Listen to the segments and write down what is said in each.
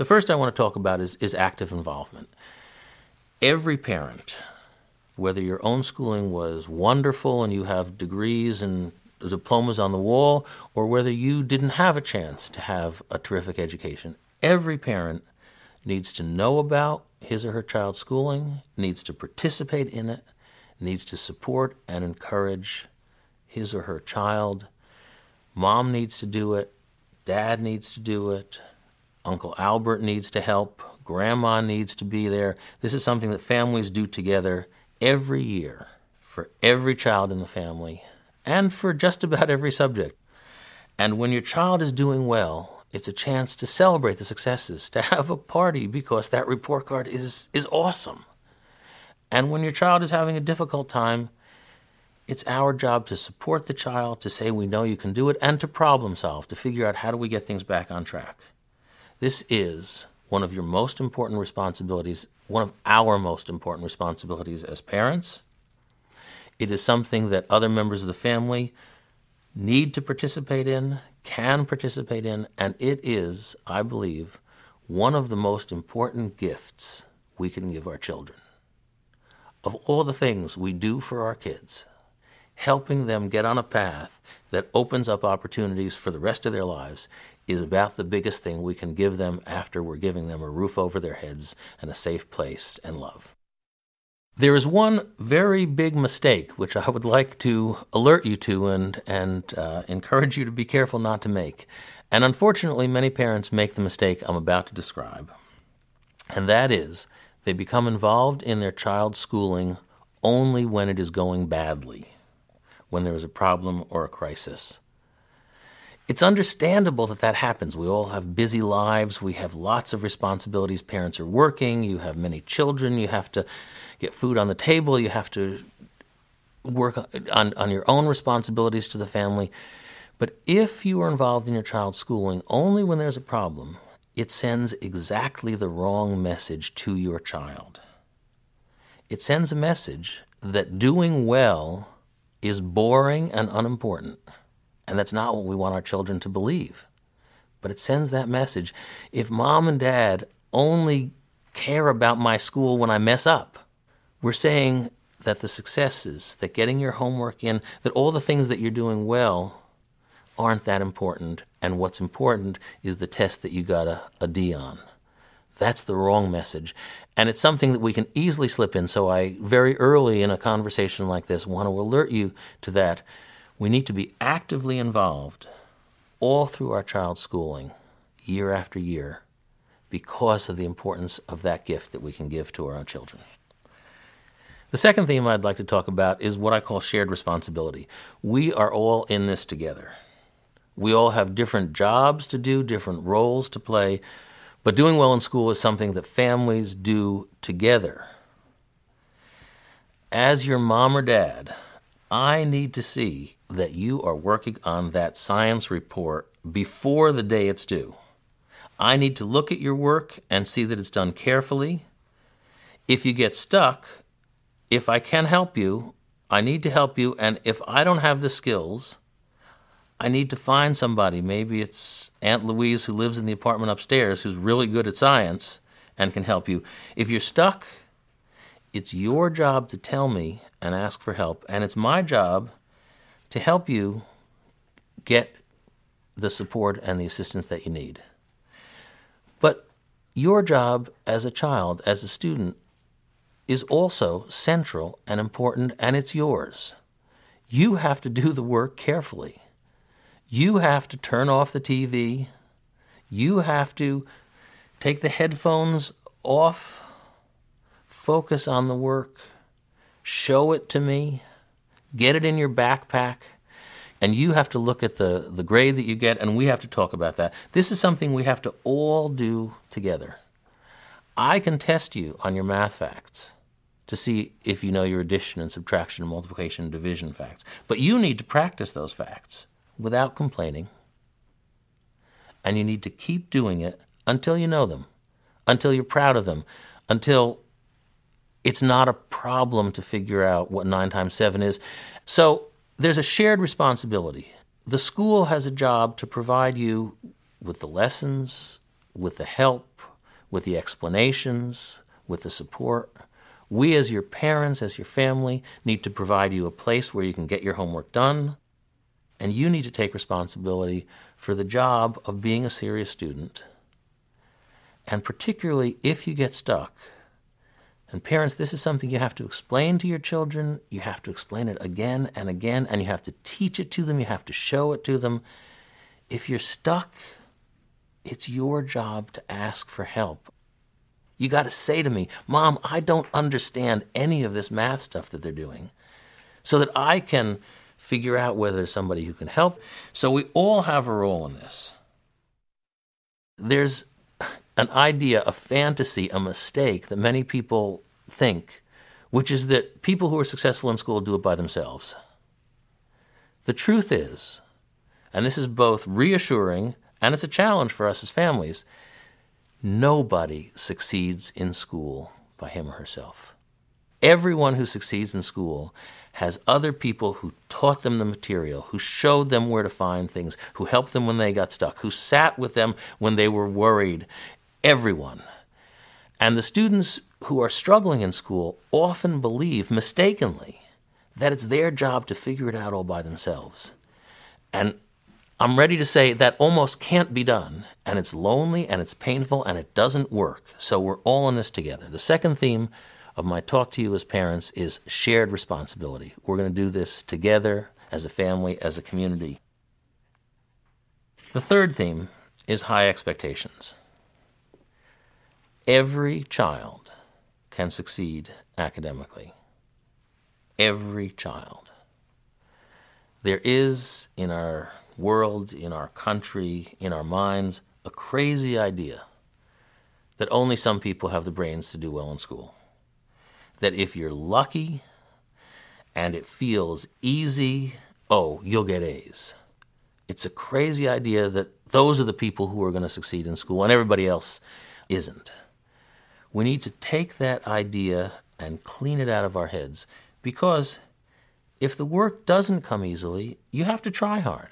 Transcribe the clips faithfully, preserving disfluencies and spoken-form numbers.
The first I want to talk about is, is active involvement. Every parent, whether your own schooling was wonderful and you have degrees and diplomas on the wall, or whether you didn't have a chance to have a terrific education, every parent needs to know about his or her child's schooling, needs to participate in it, needs to support and encourage his or her child. Mom needs to do it. Dad needs to do it. Uncle Albert needs to help. Grandma needs to be there. This is something that families do together every year for every child in the family and for just about every subject. And when your child is doing well, it's a chance to celebrate the successes, to have a party because that report card is, is awesome. And when your child is having a difficult time, it's our job to support the child, to say we know you can do it, and to problem solve, to figure out how do we get things back on track. This is one of your most important responsibilities, one of our most important responsibilities as parents. It is something that other members of the family need to participate in, can participate in, and it is, I believe, one of the most important gifts we can give our children. Of all the things we do for our kids, helping them get on a path that opens up opportunities for the rest of their lives is about the biggest thing we can give them after we're giving them a roof over their heads and a safe place and love. There is one very big mistake which I would like to alert you to and, and uh, encourage you to be careful not to make. And unfortunately, many parents make the mistake I'm about to describe. And that is, they become involved in their child's schooling only when it is going badly, when there is a problem or a crisis. It's understandable that that happens. We all have busy lives. We have lots of responsibilities. Parents are working. You have many children. You have to get food on the table. You have to work on, on your own responsibilities to the family. But if you are involved in your child's schooling only when there's a problem, it sends exactly the wrong message to your child. It sends a message that doing well is boring and unimportant. And that's not what we want our children to believe. But it sends that message. If mom and dad only care about my school when I mess up, we're saying that the successes, that getting your homework in, that all the things that you're doing well aren't that important. And what's important is the test that you got a, a D on. That's the wrong message. And it's something that we can easily slip in. So I, very early in a conversation like this, want to alert you to that. We need to be actively involved all through our child's schooling, year after year, because of the importance of that gift that we can give to our own children. The second theme I'd like to talk about is what I call shared responsibility. We are all in this together. We all have different jobs to do, different roles to play, but doing well in school is something that families do together. As your mom or dad, I need to see that you are working on that science report before the day it's due. I need to look at your work and see that it's done carefully. If you get stuck, if I can help you, I need to help you. And if I don't have the skills, I need to find somebody. Maybe it's Aunt Louise who lives in the apartment upstairs who's really good at science and can help you. If you're stuck, it's your job to tell me and ask for help. And it's my job to help you get the support and the assistance that you need. But your job as a child, as a student, is also central and important, and it's yours. You have to do the work carefully. You have to turn off the T V. You have to take the headphones off, focus on the work, show it to me, get it in your backpack, and you have to look at the, the grade that you get, and we have to talk about that. This is something we have to all do together. I can test you on your math facts to see if you know your addition and subtraction and multiplication and division facts. But you need to practice those facts without complaining, and you need to keep doing it until you know them, until you're proud of them, until it's not a problem to figure out what nine times seven is. So there's a shared responsibility. The school has a job to provide you with the lessons, with the help, with the explanations, with the support. We as your parents, as your family, need to provide you a place where you can get your homework done, and you need to take responsibility for the job of being a serious student. And particularly if you get stuck, and parents, this is something you have to explain to your children, you have to explain it again and again, and you have to teach it to them, you have to show it to them. If you're stuck, it's your job to ask for help. You got to say to me, Mom, I don't understand any of this math stuff that they're doing, so that I can figure out whether there's somebody who can help. So we all have a role in this. There's an idea, a fantasy, a mistake that many people think, which is that people who are successful in school do it by themselves. The truth is, and this is both reassuring and it's a challenge for us as families, nobody succeeds in school by him or herself. Everyone who succeeds in school has other people who taught them the material, who showed them where to find things, who helped them when they got stuck, who sat with them when they were worried. Everyone. And the students who are struggling in school often believe, mistakenly, that it's their job to figure it out all by themselves. And I'm ready to say that almost can't be done, and it's lonely, and it's painful, and it doesn't work. So we're all in this together. The second theme of my talk to you as parents is shared responsibility. We're going to do this together, as a family, as a community. The third theme is high expectations. Every child can succeed academically. Every child. There is in our world, in our country, in our minds, a crazy idea that only some people have the brains to do well in school. That if you're lucky and it feels easy, oh, you'll get A's. It's a crazy idea that those are the people who are going to succeed in school and everybody else isn't. We need to take that idea and clean it out of our heads, because if the work doesn't come easily, you have to try hard.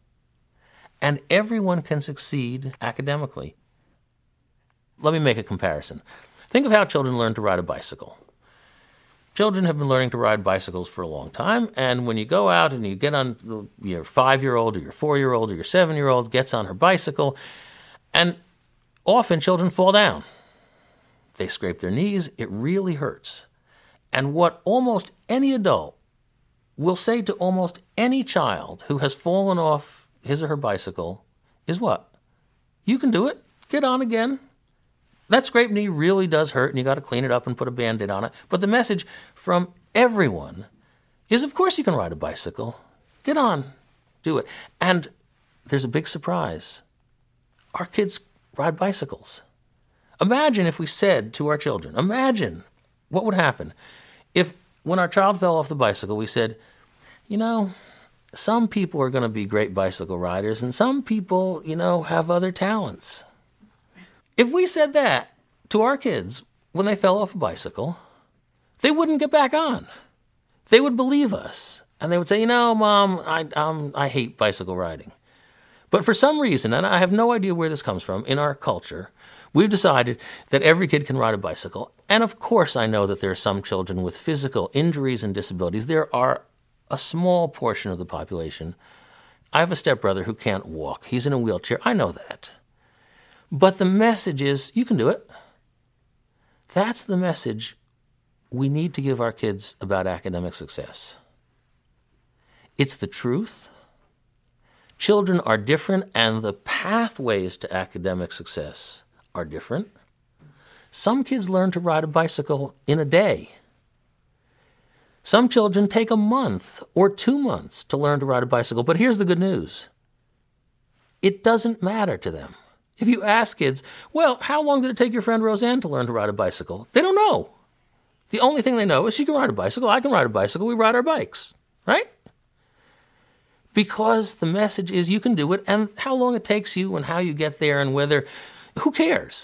And everyone can succeed academically. Let me make a comparison. Think of how children learn to ride a bicycle. Children have been learning to ride bicycles for a long time, and when you go out and you get on, your five-year-old or your four-year-old or your seven-year-old gets on her bicycle, and often children fall down. They scrape their knees, it really hurts. And what almost any adult will say to almost any child who has fallen off his or her bicycle is what? You can do it. Get on again. That scraped knee really does hurt, and you got to clean it up and put a Band-Aid on it. But the message from everyone is, of course you can ride a bicycle. Get on. Do it. And there's a big surprise. Our kids ride bicycles. Imagine if we said to our children, imagine what would happen if when our child fell off the bicycle, we said, you know, some people are going to be great bicycle riders and some people, you know, have other talents. If we said that to our kids when they fell off a bicycle, they wouldn't get back on. They would believe us. And they would say, you know, Mom, I, um, I hate bicycle riding. But for some reason, and I have no idea where this comes from, in our culture, we've decided that every kid can ride a bicycle. And of course I know that there are some children with physical injuries and disabilities. There are a small portion of the population. I have a stepbrother who can't walk. He's in a wheelchair. I know that. But the message is, you can do it. That's the message we need to give our kids about academic success. It's the truth. Children are different, and the pathways to academic success are different. Some kids learn to ride a bicycle in a day. Some children take a month or two months to learn to ride a bicycle. But here's the good news. It doesn't matter to them. If you ask kids, well, how long did it take your friend Roseanne to learn to ride a bicycle? They don't know. The only thing they know is she can ride a bicycle, I can ride a bicycle, we ride our bikes, right? Because the message is you can do it, and how long it takes you and how you get there and whether, who cares?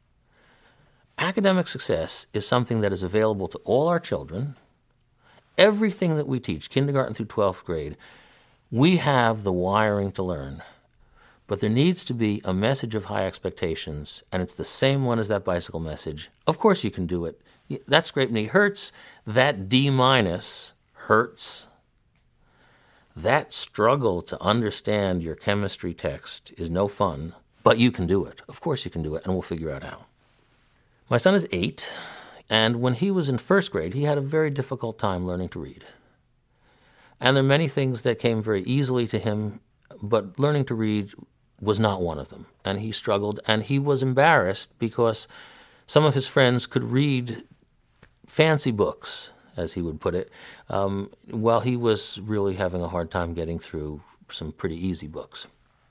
Academic success is something that is available to all our children. Everything that we teach, kindergarten through twelfth grade, we have the wiring to learn. But there needs to be a message of high expectations, and it's the same one as that bicycle message. Of course you can do it. That scraped knee hurts. That D minus hurts. That struggle to understand your chemistry text is no fun, but you can do it. Of course you can do it, and we'll figure out how. My son is eight, and when he was in first grade, he had a very difficult time learning to read. And there are many things that came very easily to him, but learning to read was not one of them. And he struggled, and he was embarrassed because some of his friends could read fancy books, as he would put it, um, while he was really having a hard time getting through some pretty easy books.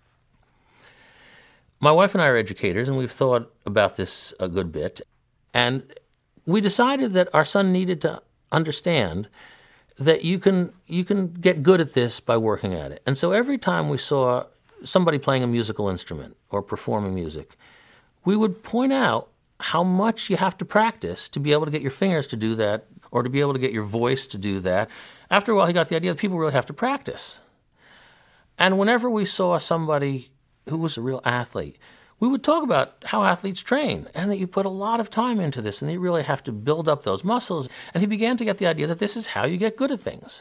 My wife and I are educators, and we've thought about this a good bit. And we decided that our son needed to understand that you can you can get good at this by working at it. And so every time we saw somebody playing a musical instrument or performing music, we would point out how much you have to practice to be able to get your fingers to do that or to be able to get your voice to do that. After a while, he got the idea that people really have to practice. And whenever we saw somebody who was a real athlete, we would talk about how athletes train and that you put a lot of time into this and you really have to build up those muscles. And he began to get the idea that this is how you get good at things.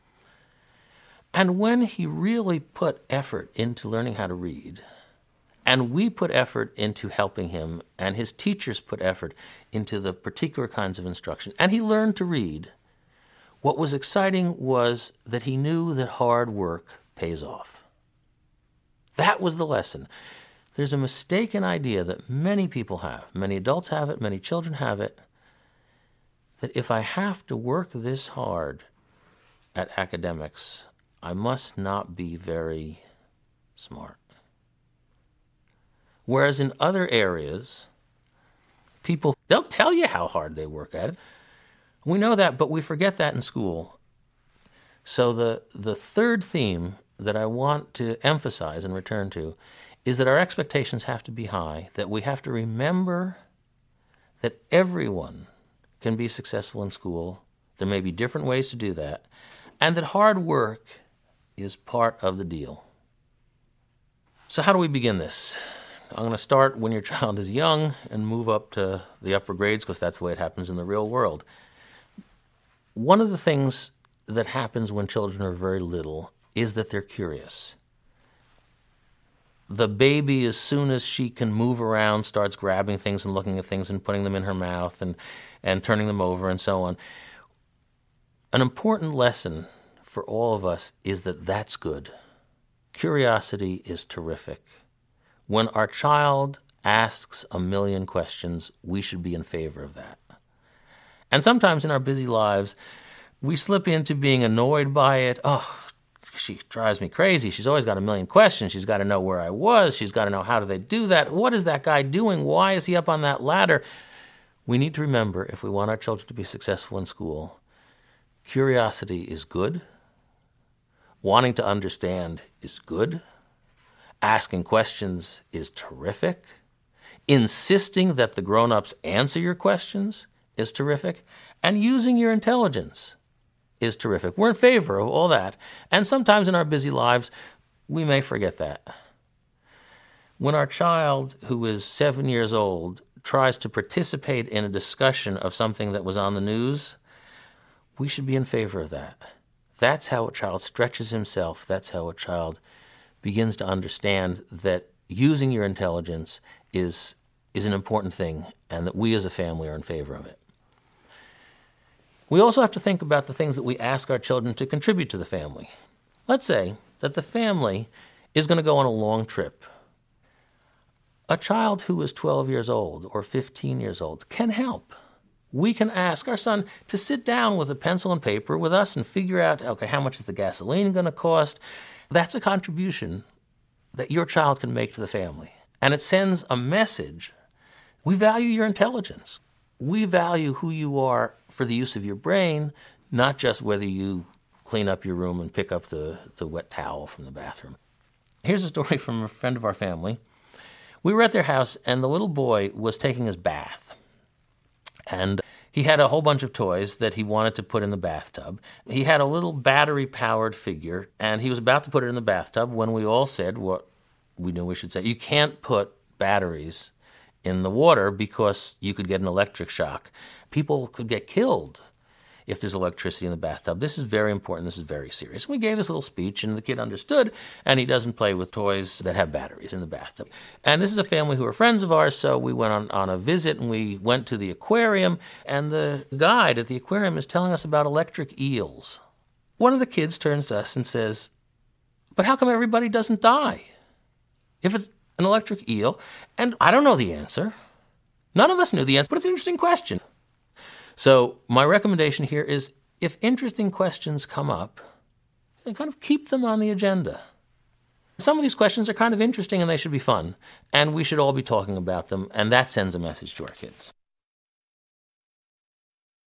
And when he really put effort into learning how to read, and we put effort into helping him, and his teachers put effort into the particular kinds of instruction, and he learned to read, what was exciting was that he knew that hard work pays off. That was the lesson. There's a mistaken idea that many people have, many adults have it, many children have it, that if I have to work this hard at academics, I must not be very smart. Whereas in other areas, people, they'll tell you how hard they work at it. We know that, but we forget that in school. So the, the third theme that I want to emphasize and return to is that our expectations have to be high, that we have to remember that everyone can be successful in school. There may be different ways to do that, and that hard work is part of the deal. So how do we begin this? I'm going to start when your child is young and move up to the upper grades because that's the way it happens in the real world. One of the things that happens when children are very little is that they're curious. The baby, as soon as she can move around, starts grabbing things and looking at things and putting them in her mouth and, and turning them over and so on. An important lesson for all of us is that that's good. Curiosity is terrific. When our child asks a million questions, we should be in favor of that. And sometimes in our busy lives, we slip into being annoyed by it. Oh, she drives me crazy. She's always got a million questions. She's got to know where I was. She's got to know how do they do that. What is that guy doing? Why is he up on that ladder? We need to remember, if we want our children to be successful in school, curiosity is good. Wanting to understand is good. Asking questions is terrific. Insisting that the grown-ups answer your questions is terrific. And using your intelligence is terrific. We're in favor of all that. And sometimes in our busy lives, we may forget that. When our child, who is seven years old, tries to participate in a discussion of something that was on the news, we should be in favor of that. That's how a child stretches himself. That's how a child begins to understand that using your intelligence is, is an important thing and that we as a family are in favor of it. We also have to think about the things that we ask our children to contribute to the family. Let's say that the family is going to go on a long trip. A child who is twelve years old or fifteen years old can help. We can ask our son to sit down with a pencil and paper with us and figure out, okay, how much is the gasoline going to cost? That's a contribution that your child can make to the family. And it sends a message. We value your intelligence. We value who you are for the use of your brain, not just whether you clean up your room and pick up the, the wet towel from the bathroom. Here's a story from a friend of our family. We were at their house, and the little boy was taking his bath. And he had a whole bunch of toys that he wanted to put in the bathtub. He had a little battery-powered figure, and he was about to put it in the bathtub when we all said, what, we knew we should say. You can't put batteries in the water because you could get an electric shock. People could get killed if there's electricity in the bathtub. This is very important. This is very serious. We gave this little speech, and the kid understood, and he doesn't play with toys that have batteries in the bathtub. And this is a family who are friends of ours, so we went on, on a visit, and we went to the aquarium, and the guide at the aquarium is telling us about electric eels. One of the kids turns to us and says, "But how come everybody doesn't die if it's an electric eel?" And I don't know the answer. None of us knew the answer, but it's an interesting question. So my recommendation here is, if interesting questions come up, kind of keep them on the agenda. Some of these questions are kind of interesting and they should be fun, and we should all be talking about them, and that sends a message to our kids.